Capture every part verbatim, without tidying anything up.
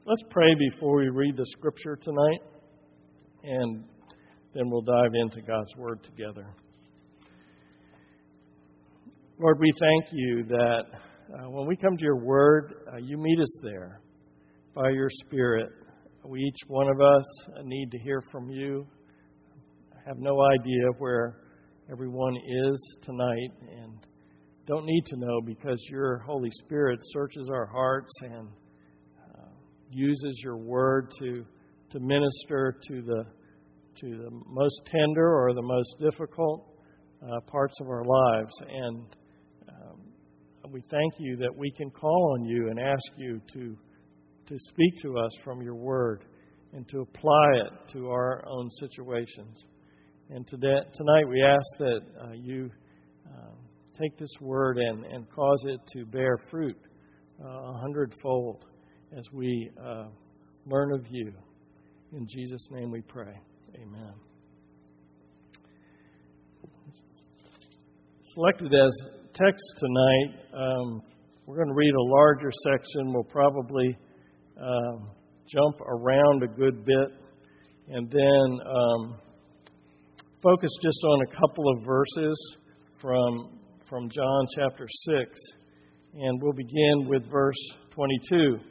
Let's pray before we read the scripture tonight, and then we'll dive into God's Word together. Lord, we thank you that uh, when we come to your Word, uh, you meet us there by your Spirit. We, each one of us, need to hear from you. I have no idea where everyone is tonight, and don't need to know because your Holy Spirit searches our hearts and uses your word to to minister to the to the most tender or the most difficult uh, parts of our lives. And um, we thank you that we can call on you and ask you to to speak to us from your word and to apply it to our own situations. And today, tonight we ask that uh, you uh, take this word and, and cause it to bear fruit uh, a hundredfold as we uh, learn of you. In Jesus' name we pray. Amen. Selected as text tonight, um, we're going to read a larger section. We'll probably um, jump around a good bit and then um, focus just on a couple of verses from, from John chapter six. And we'll begin with verse twenty-two.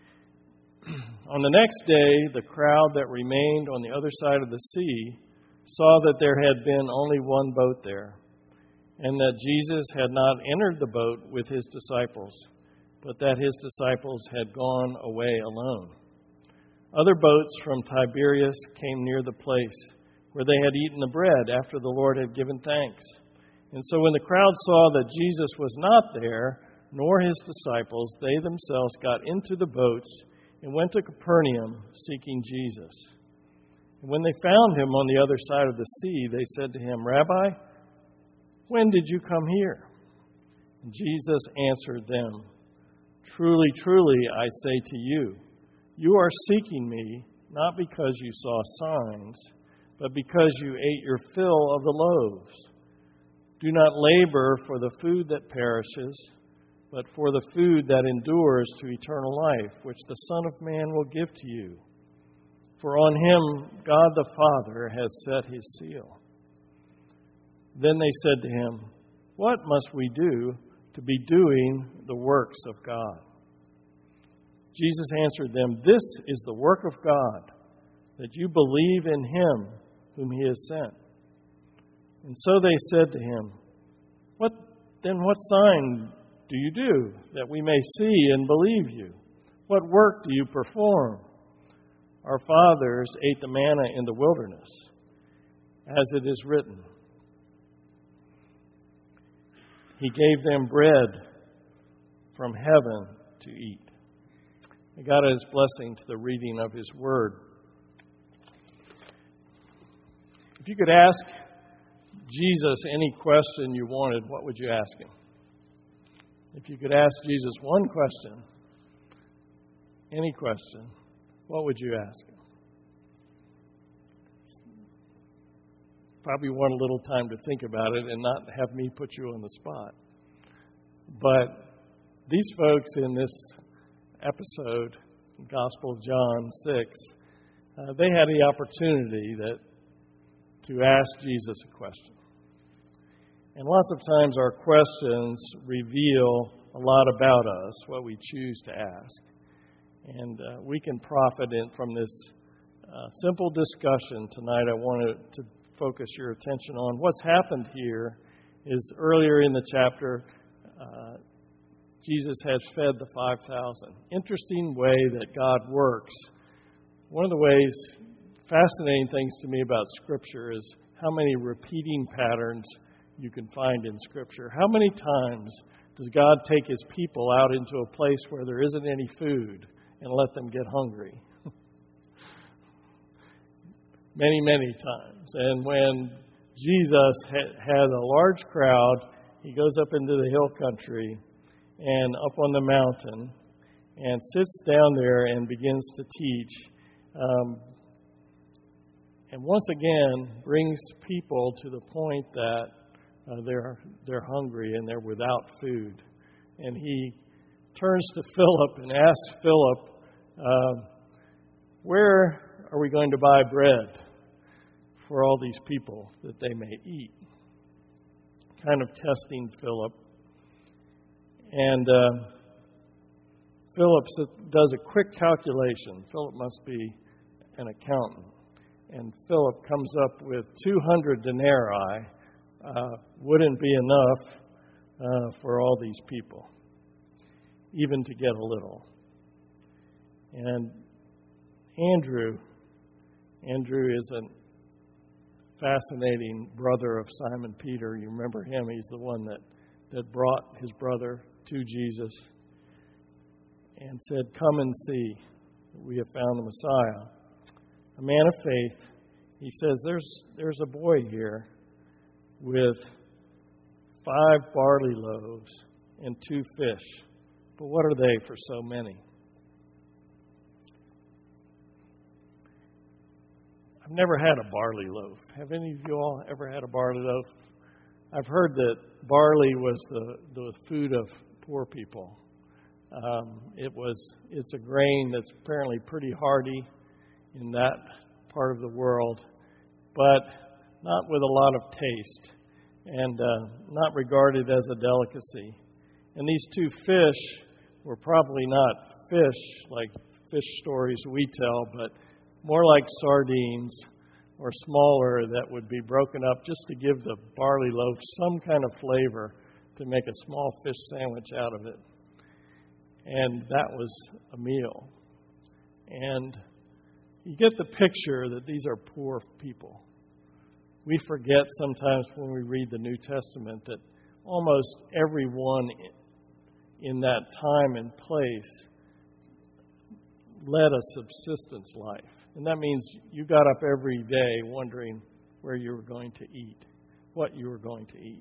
On the next day, the crowd that remained on the other side of the sea saw that there had been only one boat there, and that Jesus had not entered the boat with his disciples, but that his disciples had gone away alone. Other boats from Tiberias came near the place where they had eaten the bread after the Lord had given thanks. And so when the crowd saw that Jesus was not there, nor his disciples, they themselves got into the boats and went to Capernaum seeking Jesus. And when they found him on the other side of the sea, they said to him, "Rabbi, when did you come here?" And Jesus answered them, "Truly, truly, I say to you, you are seeking me, not because you saw signs, but because you ate your fill of the loaves. Do not labor for the food that perishes, but for the food that endures to eternal life, which the Son of Man will give to you. For on him God the Father has set his seal." Then they said to him, "What must we do to be doing the works of God?" Jesus answered them, "This is the work of God, that you believe in him whom he has sent." And so they said to him, "What then what sign do you do, that we may see and believe you? What work do you perform? Our fathers ate the manna in the wilderness, as it is written, he gave them bread from heaven to eat." May God add his blessing to the reading of his word. If you could ask Jesus any question you wanted, what would you ask him? If you could ask Jesus one question, any question, what would you ask him? Probably want a little time to think about it and not have me put you on the spot. But these folks in this episode, Gospel of John six, uh, they had the opportunity that to ask Jesus a question. And lots of times our questions reveal a lot about us, what we choose to ask. And uh, we can profit in, from this uh, simple discussion tonight. I wanted to focus your attention on what's happened here is earlier in the chapter, uh, Jesus has fed the five thousand. Interesting way that God works. One of the ways, fascinating things to me about Scripture is how many repeating patterns you can find in Scripture. How many times does God take his people out into a place where there isn't any food and let them get hungry? many, many times. And when Jesus ha- had a large crowd, he goes up into the hill country and up on the mountain and sits down there and begins to teach. Um, and once again brings people to the point that Uh, they're they're hungry and they're without food. And he turns to Philip and asks Philip, uh, where are we going to buy bread for all these people that they may eat? Kind of testing Philip. And uh, Philip does a quick calculation. Philip must be an accountant. And Philip comes up with two hundred denarii. Uh, wouldn't be enough uh, for all these people, even to get a little. And Andrew, Andrew is a fascinating brother of Simon Peter. You remember him. He's the one that, that brought his brother to Jesus and said, "Come and see. We have found the Messiah." A man of faith. He says, there's, there's a boy here with five barley loaves and two fish. But what are they for so many? I've never had a barley loaf. Have any of you all ever had a barley loaf? I've heard that barley was the, the food of poor people. Um, it was. It's a grain that's apparently pretty hardy in that part of the world, but not with a lot of taste, and uh, not regarded as a delicacy. And these two fish were probably not fish like fish stories we tell, but more like sardines or smaller that would be broken up just to give the barley loaf some kind of flavor to make a small fish sandwich out of it. And that was a meal. And you get the picture that these are poor people. We forget sometimes when we read the New Testament that almost everyone in that time and place led a subsistence life. And that means you got up every day wondering where you were going to eat, what you were going to eat.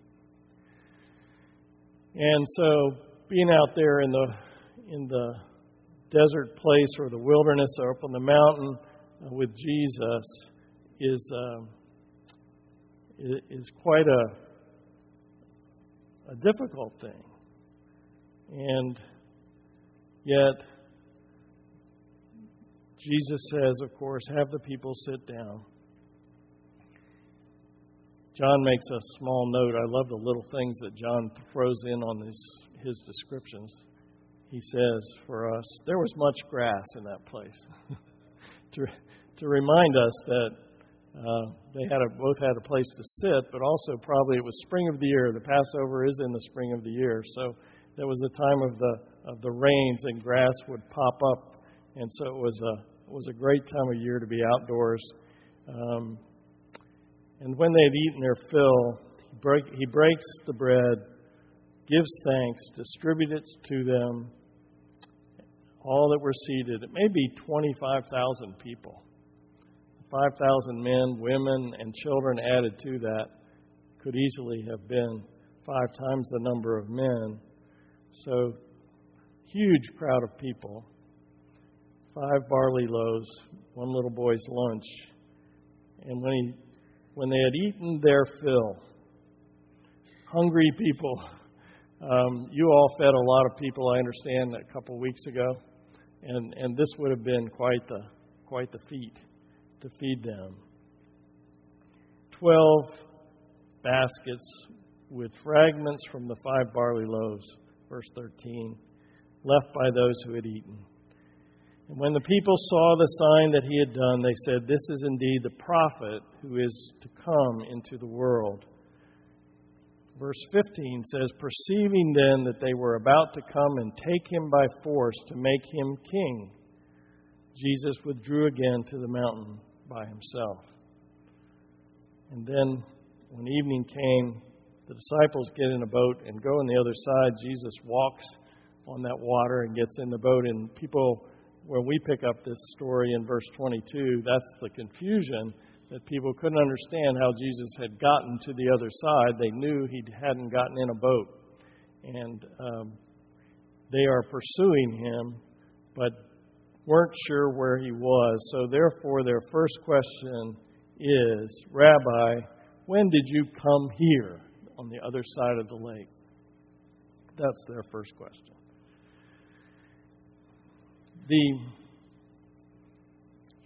And so being out there in the in the desert place or the wilderness or up on the mountain uh, with Jesus is uh, is quite a a difficult thing. And yet Jesus says, of course, have the people sit down. John makes a small note. I love the little things that John throws in on his, his descriptions. He says for us, there was much grass in that place. to, to remind us that uh, they had a, both had a place to sit, but also probably it was spring of the year. The Passover is in the spring of the year. So there was the time of the of the rains and grass would pop up. And so it was a it was a great time of year to be outdoors. Um, and when they had eaten their fill, he, break, he breaks the bread, gives thanks, distributes it to them, all that were seated. It may be twenty-five thousand people. five thousand men, women, and children added to that could easily have been five times the number of men. So, huge crowd of people. Five barley loaves, one little boy's lunch. And when he, when they had eaten their fill, hungry people. Um, you all fed a lot of people, I understand, a couple of weeks ago, and and this would have been quite the quite the feat to feed them. Twelve baskets with fragments from the five barley loaves, verse thirteen, left by those who had eaten. And when the people saw the sign that he had done, they said, "This is indeed the prophet who is to come into the world." Verse fifteen says, "Perceiving then that they were about to come and take him by force to make him king, Jesus withdrew again to the mountain by himself." And then when evening came, the disciples get in a boat and go on the other side. Jesus walks on that water and gets in the boat. And people, when we pick up this story in verse twenty-two, that's the confusion, that people couldn't understand how Jesus had gotten to the other side. They knew he hadn't gotten in a boat. And um, they are pursuing him, but weren't sure where he was. So therefore, their first question is, "Rabbi, when did you come here on the other side of the lake?" That's their first question. The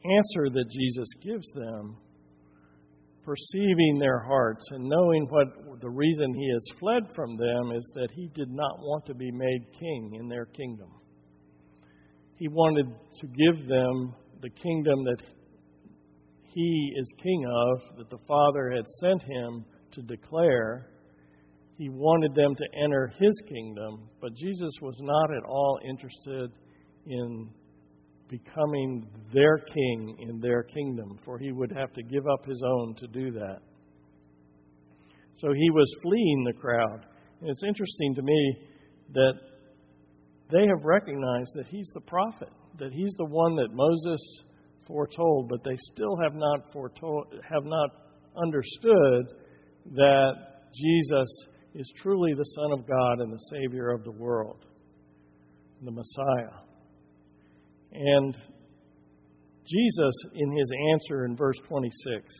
answer that Jesus gives them, perceiving their hearts and knowing what the reason he has fled from them is that he did not want to be made king in their kingdom. He wanted to give them the kingdom that he is king of, that the Father had sent him to declare. He wanted them to enter his kingdom, but Jesus was not at all interested in becoming their king in their kingdom, for he would have to give up his own to do that. So he was fleeing the crowd. And it's interesting to me that they have recognized that he's the prophet, that he's the one that Moses foretold, but they still have not foretold, have not understood that Jesus is truly the Son of God and the Savior of the world, the Messiah. And Jesus, in his answer in verse twenty-six,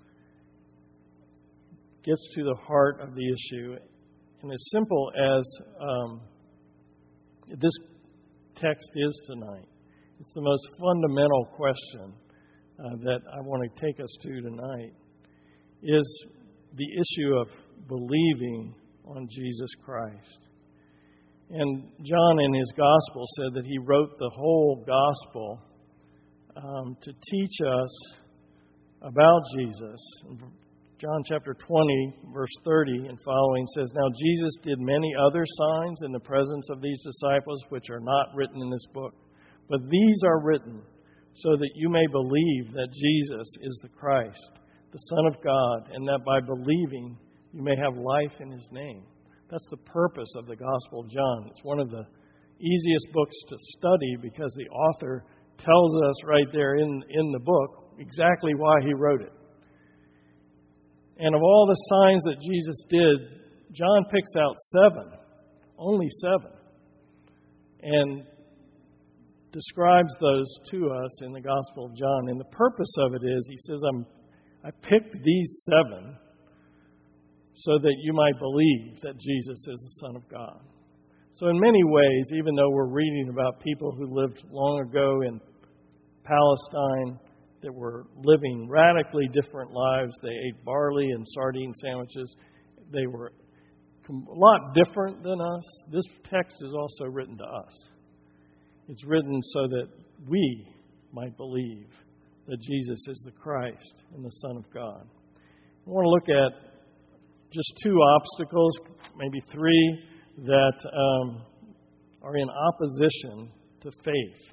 gets to the heart of the issue. And as simple as um, this text is tonight, it's the most fundamental question uh, that I want to take us to tonight, is the issue of believing on Jesus Christ. And John in his gospel said that he wrote the whole gospel um, to teach us about Jesus. John chapter twenty, verse thirty and following says, "Now Jesus did many other signs in the presence of these disciples, which are not written in this book. But these are written so that you may believe that Jesus is the Christ, the Son of God, and that by believing you may have life in his name." That's the purpose of the Gospel of John. It's one of the easiest books to study because the author tells us right there in, in the book exactly why he wrote it. And of all the signs that Jesus did, John picks out seven, only seven, and describes those to us in the Gospel of John. And the purpose of it is, he says, I'm, I picked these seven so that you might believe that Jesus is the Son of God. So in many ways, even though we're reading about people who lived long ago in Palestine that were living radically different lives, they ate barley and sardine sandwiches, they were a lot different than us. This text is also written to us. It's written so that we might believe that Jesus is the Christ and the Son of God. I want to look at just two obstacles, maybe three, that um, are in opposition to faith,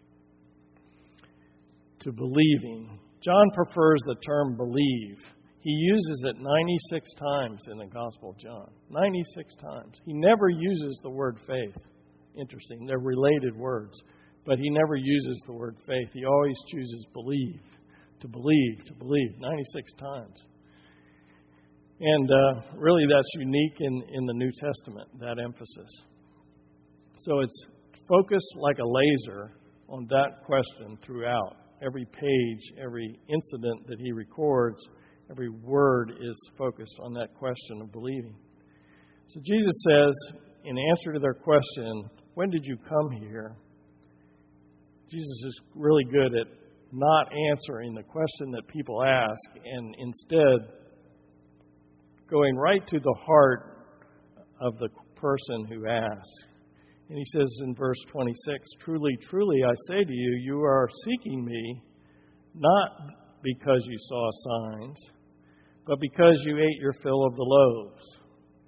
to believing. John prefers the term believe. He uses it ninety-six times in the Gospel of John. ninety-six times. He never uses the word faith. Interesting. They're related words. But he never uses the word faith. He always chooses believe, to believe, to believe, ninety-six times. And uh, really that's unique in, in the New Testament, that emphasis. So it's focused like a laser on that question throughout. Every page, every incident that he records, every word is focused on that question of believing. So Jesus says, in answer to their question, when did you come here? Jesus is really good at not answering the question that people ask and instead going right to the heart of the person who asks. And he says in verse twenty-six, "Truly, truly, I say to you, you are seeking me, not because you saw signs, but because you ate your fill of the loaves."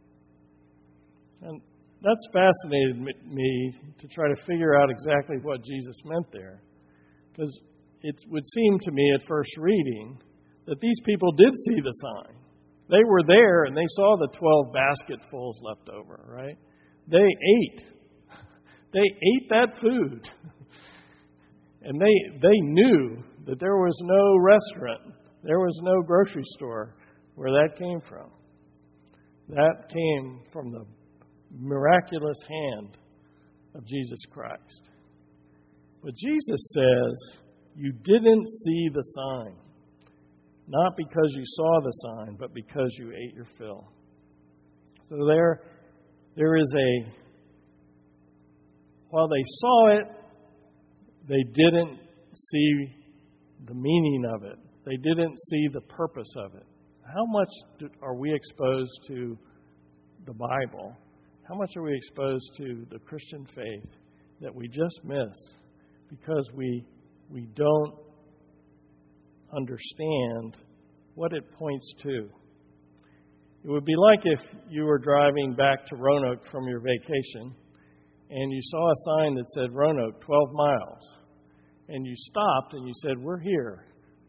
And that's fascinated me to try to figure out exactly what Jesus meant there. Because it would seem to me at first reading that these people did see the sign. They were there and they saw the twelve basketfuls left over, right? They ate. They ate that food. And they they knew that there was no restaurant, there was no grocery store where that came from. That came from the miraculous hand of Jesus Christ. But Jesus says, you didn't see the sign. Not because you saw the sign, but because you ate your fill. So there, there is a, while they saw it, they didn't see the meaning of it. They didn't see the purpose of it. How much do, are we exposed to the Bible? How much are we exposed to the Christian faith that we just miss because we we don't understand what it points to? It would be like if you were driving back to Roanoke from your vacation and you saw a sign that said Roanoke, twelve miles. And you stopped and you said, we're here.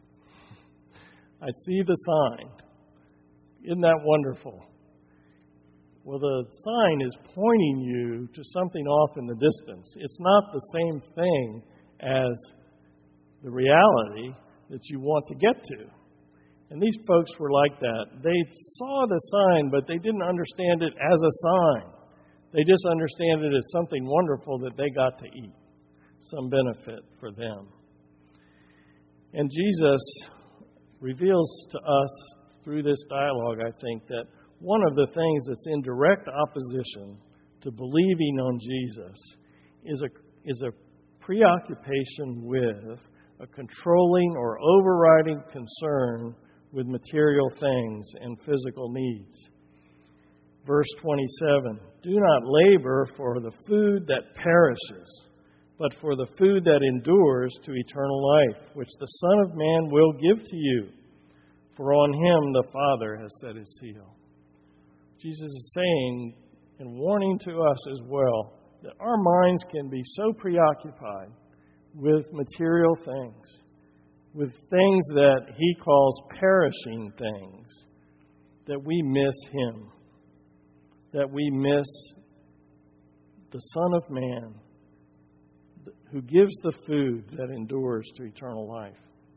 I see the sign. Isn't that wonderful? Well, the sign is pointing you to something off in the distance. It's not the same thing as the reality that you want to get to. And these folks were like that. They saw the sign, but they didn't understand it as a sign. They just understand it as something wonderful that they got to eat, some benefit for them. And Jesus reveals to us through this dialogue, I think, that one of the things that's in direct opposition to believing on Jesus is a is a preoccupation with a controlling or overriding concern with material things and physical needs. Verse twenty-seven, do not labor for the food that perishes, but for the food that endures to eternal life, which the Son of Man will give to you. For on him the Father has set his seal. Jesus is saying and warning to us as well that our minds can be so preoccupied with material things, with things that he calls perishing things, that we miss him, that we miss the Son of Man who gives the food that endures to eternal life.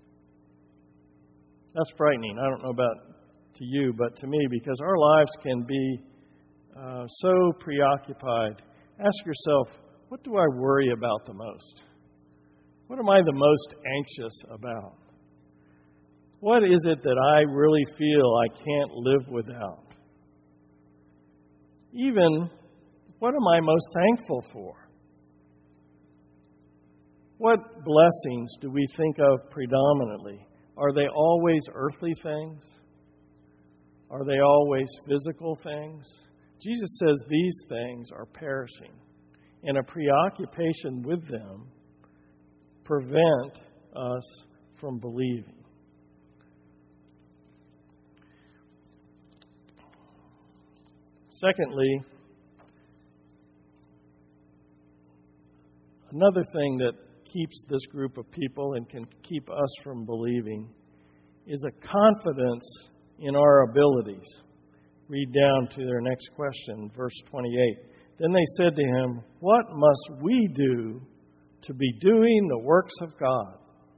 That's frightening. I don't know about to you, but to me, because our lives can be uh, so preoccupied. Ask yourself, what do I worry about the most? What am I the most anxious about? What is it that I really feel I can't live without? Even, what am I most thankful for? What blessings do we think of predominantly? Are they always earthly things? Are they always physical things? Jesus says these things are perishing, and a preoccupation with them prevent us from believing. Secondly, another thing that keeps this group of people and can keep us from believing is a confidence in our abilities. Read down to their next question, verse twenty-eight. Then they said to him, what must we do to be doing the works of God?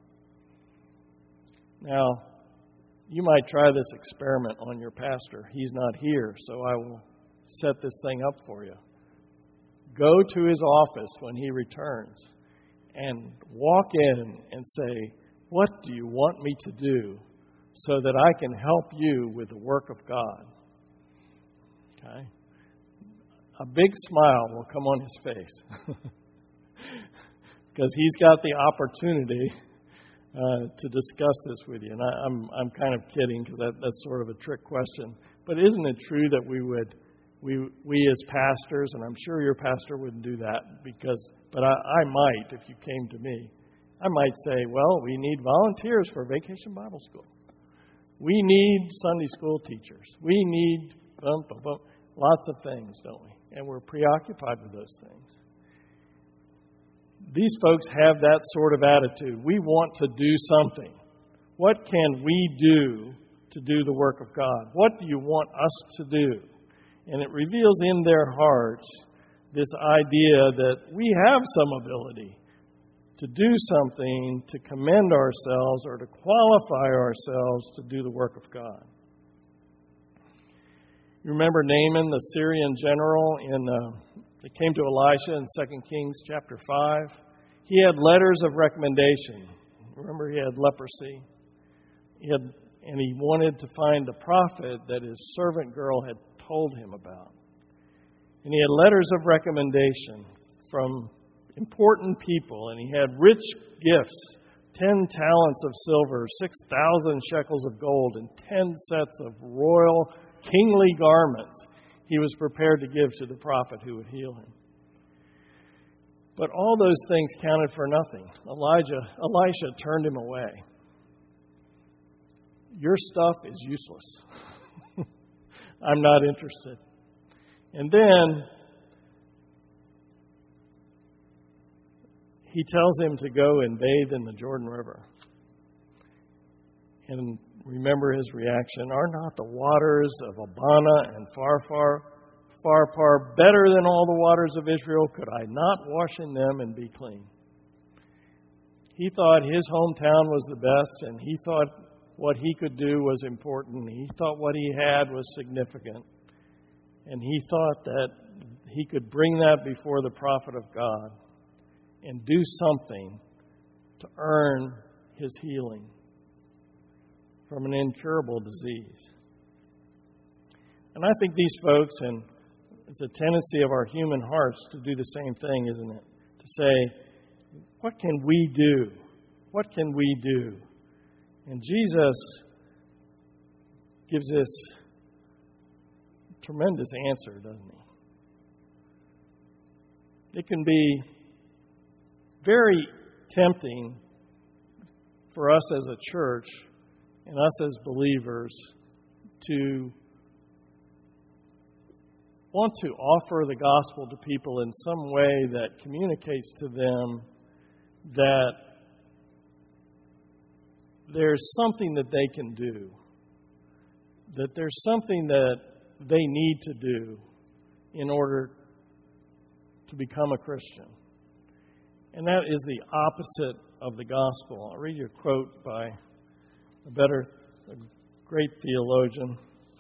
Now, you might try this experiment on your pastor. He's not here, so I will set this thing up for you. Go to his office when he returns and walk in and say, what do you want me to do so that I can help you with the work of God? Okay? A big smile will come on his face because he's got the opportunity uh, to discuss this with you. And I, I'm I'm kind of kidding because that, that's sort of a trick question. But isn't it true that we would we we as pastors, and I'm sure your pastor wouldn't do that because, but I, I might if you came to me, I might say, well, we need volunteers for Vacation Bible School. We need Sunday school teachers. We need bum, bum, bum, lots of things, don't we? And we're preoccupied with those things. These folks have that sort of attitude. We want to do something. What can we do to do the work of God? What do you want us to do? And it reveals in their hearts this idea that we have some ability to do something, to commend ourselves or to qualify ourselves to do the work of God. You remember Naaman, the Syrian general, in uh, that came to Elisha in Second Kings chapter five. He had letters of recommendation. Remember, he had leprosy. He had, and he wanted to find the prophet that his servant girl had told him about. And he had letters of recommendation from important people, and he had rich gifts ten talents of silver, six thousand shekels of gold, and ten sets of royal kingly garments he was prepared to give to the prophet who would heal him. But all those things counted for nothing. Elijah, Elisha turned him away. Your stuff is useless. I'm not interested. And then he tells him to go and bathe in the Jordan River. And remember his reaction. Are not the waters of Abana and Pharpar, Pharpar better than all the waters of Israel? Could I not wash in them and be clean? He thought his hometown was the best, and he thought what he could do was important. He thought what he had was significant. And he thought that he could bring that before the prophet of God and do something to earn his healing from an incurable disease. And I think these folks, and it's a tendency of our human hearts to do the same thing, isn't it? To say, what can we do? What can we do? And Jesus gives this tremendous answer, doesn't he? It can be very tempting for us as a church and us as believers to want to offer the gospel to people in some way that communicates to them that there's something that they can do, that there's something that they need to do in order to become a Christian. And that is the opposite of the gospel. I'll read you a quote by a better, a great theologian,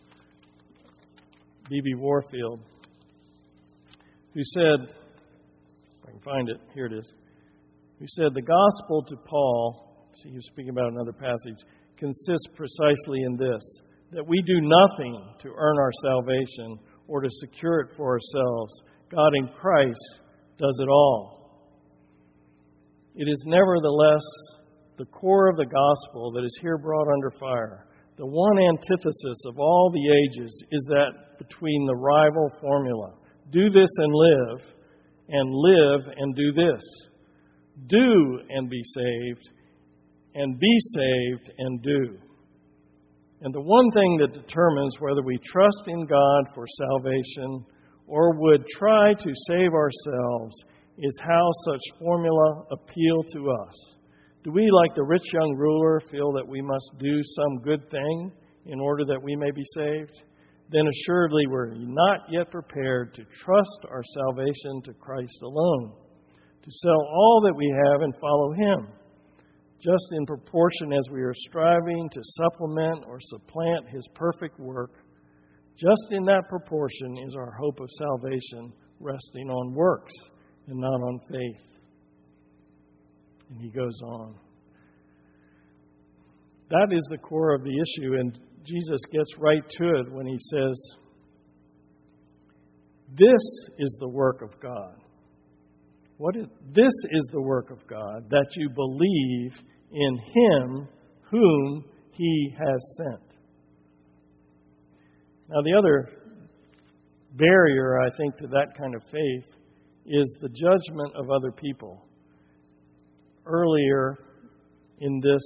B B Warfield, who said, if I can find it, here it is, who said, the gospel to Paul, see, he was speaking about another passage, consists precisely in this, that we do nothing to earn our salvation or to secure it for ourselves. God in Christ does it all. It is nevertheless the core of the gospel that is here brought under fire. The one antithesis of all the ages is that between the rival formula. Do this and live, and live and do this. Do and be saved, and be saved and do. And the one thing that determines whether we trust in God for salvation or would try to save ourselves is how such formula appeal to us. Do we, like the rich young ruler, feel that we must do some good thing in order that we may be saved? Then assuredly we're not yet prepared to trust our salvation to Christ alone, to sell all that we have and follow Him. Just in proportion as we are striving to supplement or supplant His perfect work, just in that proportion is our hope of salvation resting on works and not on faith. And he goes on. That is the core of the issue, and Jesus gets right to it when he says, this is the work of God. What is, this is the work of God, that you believe in Him whom He has sent. Now, the other barrier, I think, to that kind of faith is the judgment of other people. Earlier in this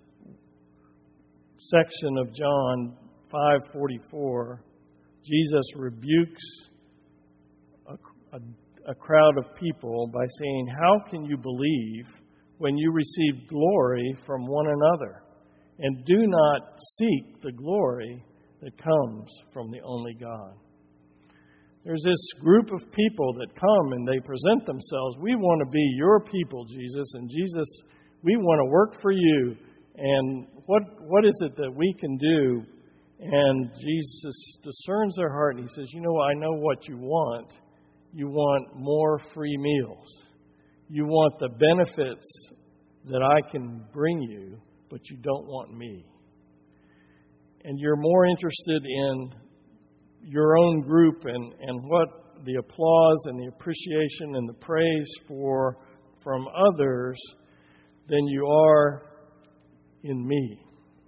section of John five forty-four, Jesus rebukes a, a, a crowd of people by saying, how can you believe when you receive glory from one another and do not seek the glory that comes from the only God? There's this group of people that come and they present themselves. We want to be your people, Jesus. And Jesus, we want to work for you. And what what is it that we can do? And Jesus discerns their heart and He says, you know, I know what you want. You want more free meals. You want the benefits that I can bring you, but you don't want me. And you're more interested in your own group and, and what the applause and the appreciation and the praise for from others than you are in me.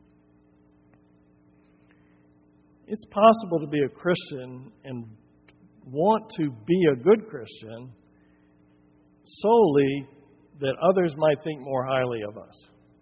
It's possible to be a Christian and want to be a good Christian solely that others might think more highly of us.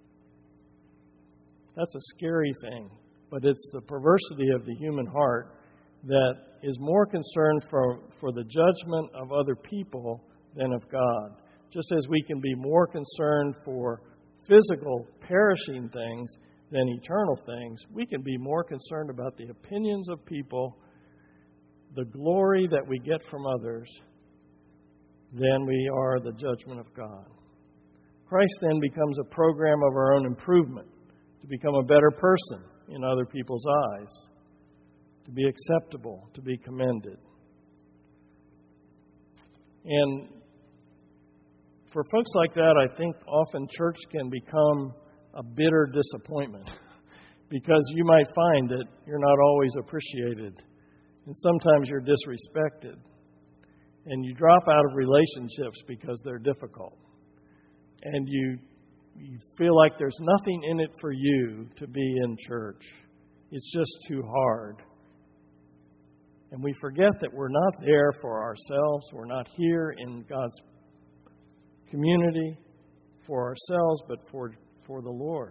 That's a scary thing, but it's the perversity of the human heart that is more concerned for, for the judgment of other people than of God. Just as we can be more concerned for physical, perishing things than eternal things, we can be more concerned about the opinions of people, the glory that we get from others, than we are the judgment of God. Christ then becomes a program of our own improvement, to become a better person in other people's eyes, to be acceptable, to be commended. And for folks like that, I think often church can become a bitter disappointment because you might find that you're not always appreciated, and sometimes you're disrespected, and you drop out of relationships because they're difficult, and you you feel like there's nothing in it for you to be in church. It's just too hard. And we forget that we're not there for ourselves. We're not here in God's community for ourselves, but for, for the Lord.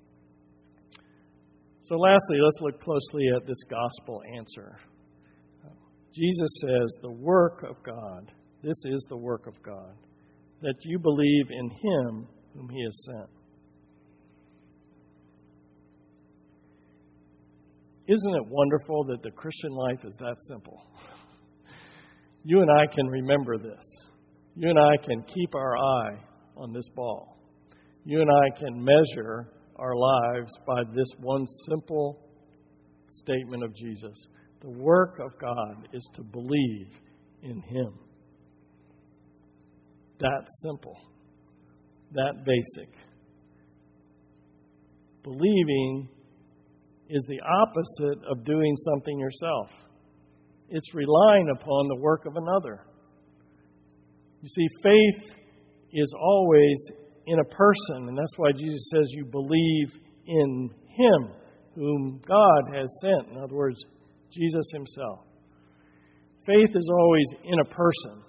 So lastly, let's look closely at this gospel answer. Jesus says, the work of God, this is the work of God, that you believe in Him whom He has sent. Isn't it wonderful that the Christian life is that simple? You and I can remember this. You and I can keep our eye on this ball. You and I can measure our lives by this one simple statement of Jesus. The work of God is to believe in Him. That simple. That basic. Believing is the opposite of doing something yourself. It's relying upon the work of another. You see, faith is always in a person, and that's why Jesus says you believe in Him whom God has sent. In other words, Jesus Himself. Faith is always in a person.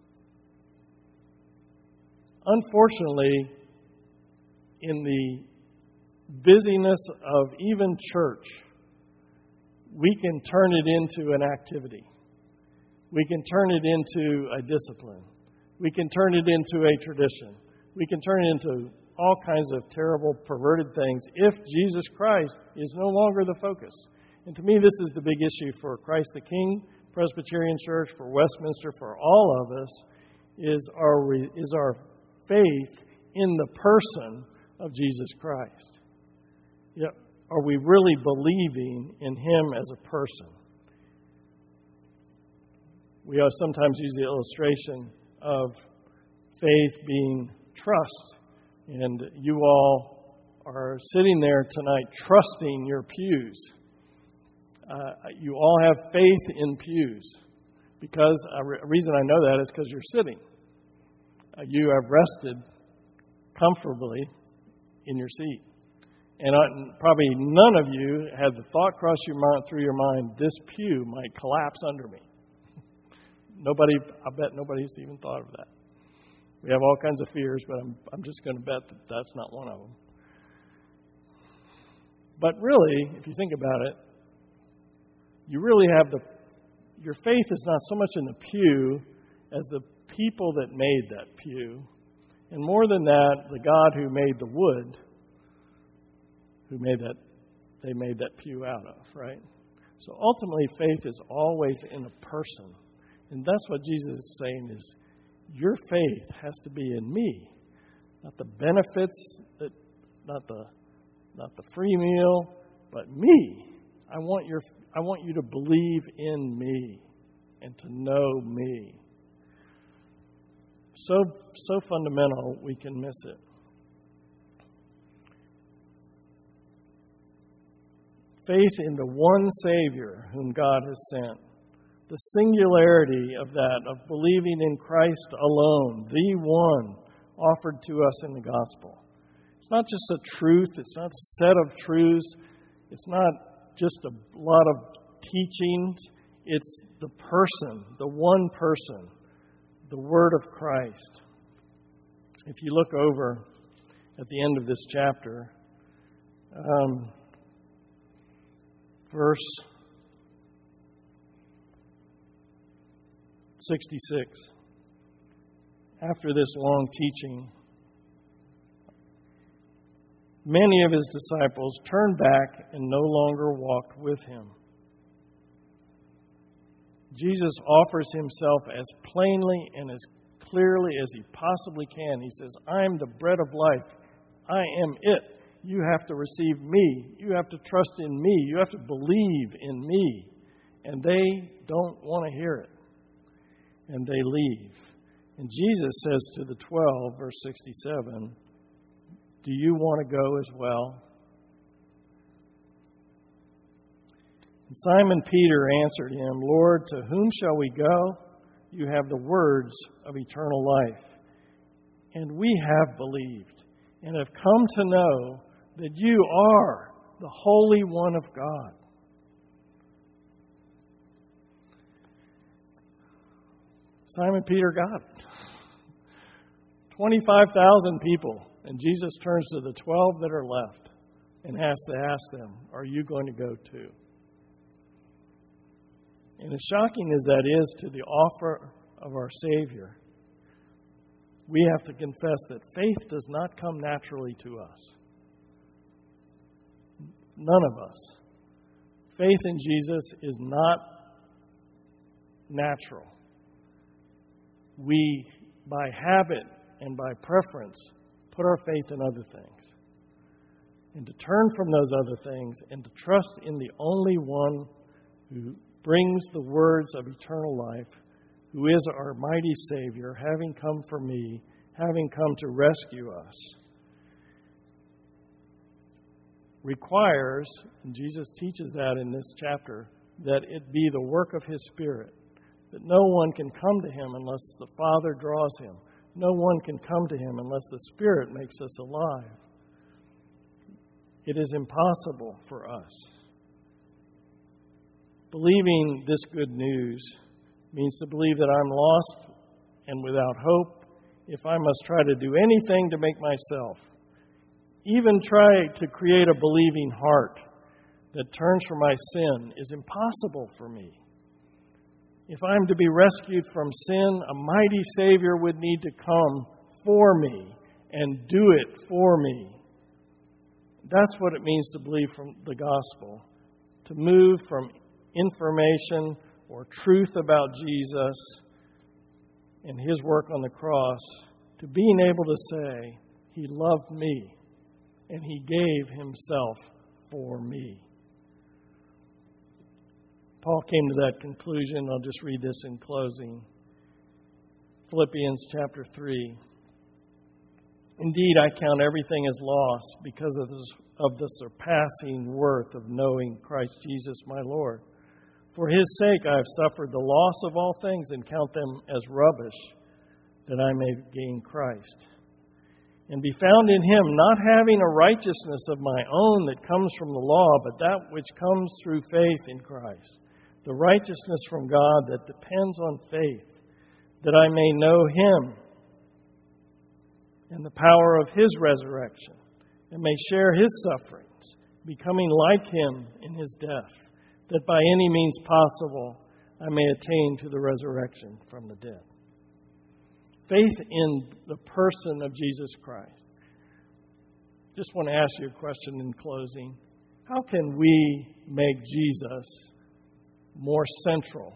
Unfortunately, in the busyness of even church, we can turn it into an activity. We can turn it into a discipline. We can turn it into a tradition. We can turn it into all kinds of terrible, perverted things if Jesus Christ is no longer the focus. And to me, this is the big issue for Christ the King, Presbyterian Church, for Westminster, for all of us, is our, is our faith in the person of Jesus Christ. Yeah, are we really believing in Him as a person? We sometimes use the illustration of faith being trust. And you all are sitting there tonight trusting your pews. Uh, you all have faith in pews. Because a re- reason I know that is because you're sitting. Uh, you have rested comfortably in your seat. And uh, probably none of you had the thought cross your mind, through your mind, this pew might collapse under me. Nobody, I bet nobody's even thought of that. We have all kinds of fears, but I'm, I'm just going to bet that that's not one of them. But really, if you think about it, you really have the, your faith is not so much in the pew as the people that made that pew. And more than that, the God who made the wood, who made that, they made that pew out of, right? So ultimately, faith is always in a person. And that's what Jesus is saying is, your faith has to be in me, not the benefits, that, not the, not the free meal, but me. I want your, I want you to believe in me and to know me. So, so fundamental, we can miss it. Faith in the one Savior whom God has sent. The singularity of that, of believing in Christ alone, the one offered to us in the gospel. not just a truth. It's not a set of truths. It's not just a lot of teachings. It's the person, the one person, the Word of Christ. If you look over at the end of this chapter, um, verse sixty-six. After this long teaching, many of his disciples turned back and no longer walked with him. Jesus offers himself as plainly and as clearly as he possibly can. He says, I am the bread of life. I am it. You have to receive me. You have to trust in me. You have to believe in me. And they don't want to hear it. And they leave. And Jesus says to the twelve, verse sixty-seven, do you want to go as well? And Simon Peter answered him, Lord, to whom shall we go? You have the words of eternal life. And we have believed and have come to know that you are the Holy One of God. Simon Peter got it. twenty-five thousand people. And Jesus turns to the twelve that are left and has to ask them, are you going to go too? And as shocking as that is to the offer of our Savior, we have to confess that faith does not come naturally to us. None of us. Faith in Jesus is not natural. We, by habit and by preference, put our faith in other things. And to turn from those other things and to trust in the only one who brings the words of eternal life, who is our mighty Savior, having come for me, having come to rescue us, requires, and Jesus teaches that in this chapter, that it be the work of His Spirit, that no one can come to Him unless the Father draws him. No one can come to Him unless the Spirit makes us alive. It is impossible for us. Believing this good news means to believe that I'm lost and without hope if I must try to do anything to make myself, even try to create a believing heart that turns from my sin, is impossible for me. If I'm to be rescued from sin, a mighty Savior would need to come for me and do it for me. That's what it means to believe from the gospel. To move from information or truth about Jesus and His work on the cross to being able to say, He loved me and He gave Himself for me. Paul came to that conclusion. I'll just read this in closing. Philippians chapter three. Indeed, I count everything as loss because of the, of the surpassing worth of knowing Christ Jesus my Lord. For His sake I have suffered the loss of all things and count them as rubbish, that I may gain Christ and be found in Him, not having a righteousness of my own that comes from the law, but that which comes through faith in Christ, the righteousness from God that depends on faith, that I may know Him and the power of His resurrection, and may share His sufferings, becoming like Him in His death, that by any means possible I may attain to the resurrection from the dead. Faith in the person of Jesus Christ. Just want to ask you a question in closing. How can we make Jesus more central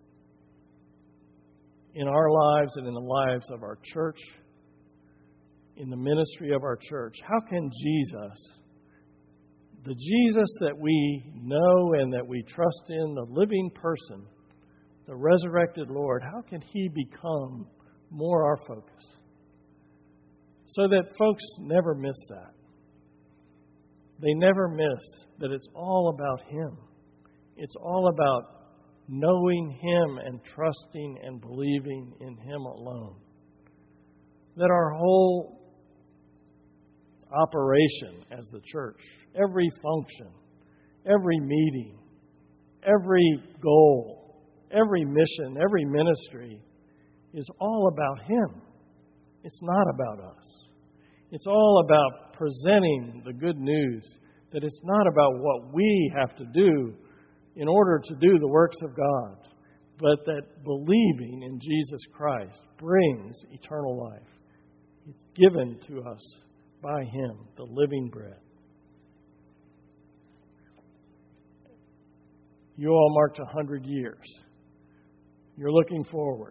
in our lives and in the lives of our church, in the ministry of our church? How can Jesus, the Jesus that we know and that we trust in, the living person, the resurrected Lord, how can He become more our focus? So that folks never miss that. They never miss that it's all about Him. It's all about knowing Him and trusting and believing in Him alone. That our whole operation as the church, every function, every meeting, every goal, every mission, every ministry is all about Him. It's not about us. It's all about presenting the good news that it's not about what we have to do in order to do the works of God, but that believing in Jesus Christ brings eternal life. It's given to us by Him, the living bread. You all marked a hundred years. You're looking forward.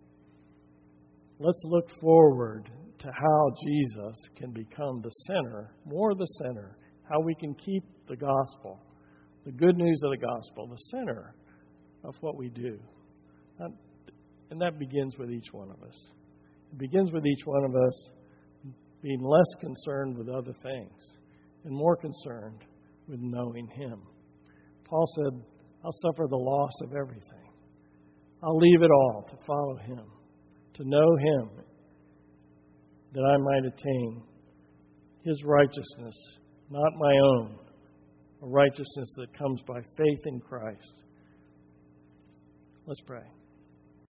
Let's look forward to how Jesus can become the center, more the center, how we can keep the gospel, the good news of the gospel, the center of what we do. And that begins with each one of us. It begins with each one of us being less concerned with other things and more concerned with knowing Him. Paul said, I'll suffer the loss of everything. I'll leave it all to follow Him, to know Him, that I might attain His righteousness, not my own, a righteousness that comes by faith in Christ. Let's pray.